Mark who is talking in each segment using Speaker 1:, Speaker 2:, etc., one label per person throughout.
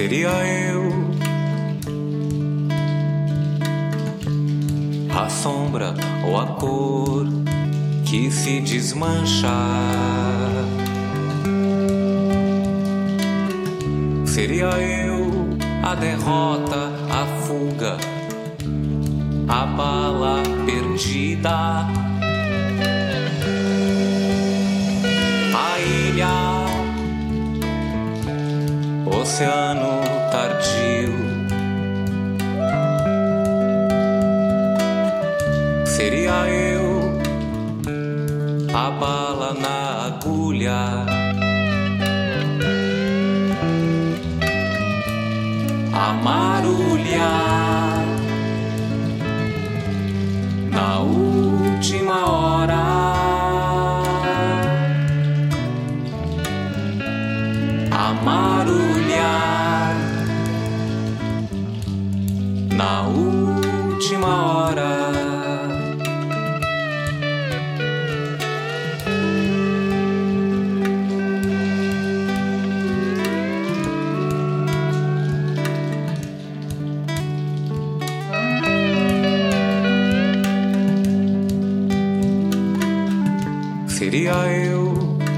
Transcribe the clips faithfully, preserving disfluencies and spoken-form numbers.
Speaker 1: seria eu a sombra ou a cor que se desmancha. Seria eu a derrota, a fuga, a bala perdida, a ilha, oceano tardio. Seria eu a bala na agulha, a marulha na última hora, a marulha na última hora. Seria eu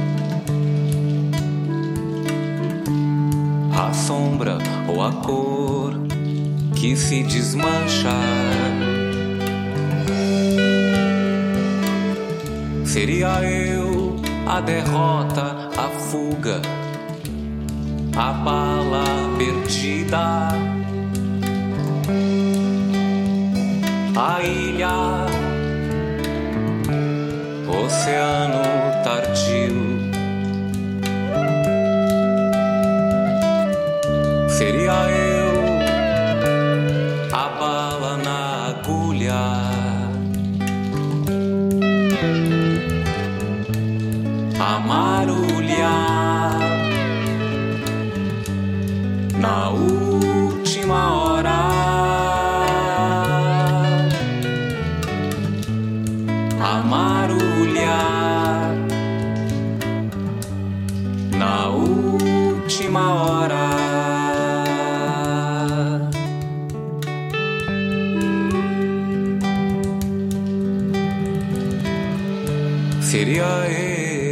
Speaker 1: a sombra ou a cor que se desmancha. Seria eu a derrota, a fuga, a bala perdida, a ilha, oceano tardio. Seria eu a bala na agulha, a marulha na última hora, a marulha na última hora. Seria eu